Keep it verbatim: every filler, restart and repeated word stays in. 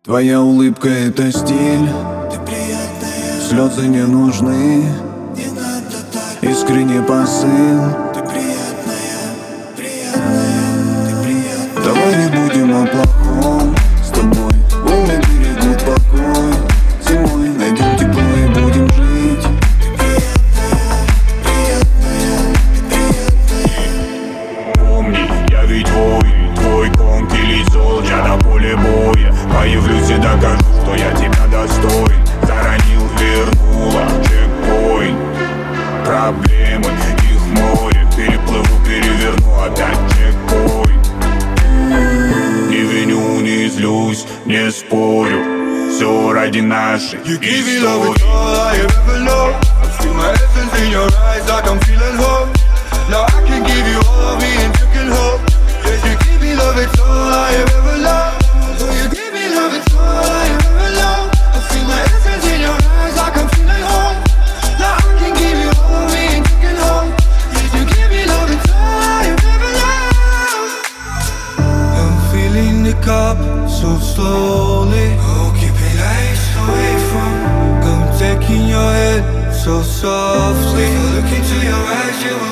Твоя улыбка — это стиль, ты приятная, слезы не нужны, не надо так. искренний посыл. Ты приятная, приятная, ты приятная. Давай не будем о плохом с тобой, волны берегут покой. Зимой найдем тепло и будем жить. Ты приятная, приятная, ты приятная. Помни, я ведь воин, твой конь или солдат на поле боя. Появлюсь и докажу, что я тебя достоин. Заронил, вернула, чекпоинт. Проблемы, их море. Переплыву, переверну, опять чекпоинт. Не виню, не злюсь, не спорю. Все ради нашей You give me love, истории. it's all I have ever known. I see my essence in your eyes, like I'm feeling home. Now I can give you all of me and you can hold. Yeah, you give me love, it's all I have ever loved. So you give me love, it's all I have ever loved. I see my essence in your eyes, like I'm feeling home. Now I can give you all of me and you can hold. Yeah, you give me love, it's all I have ever loved. I'm feeling the cup so slowly. Oh, keeping ice away from. I'm taking your head so softly. Look into your eyes, you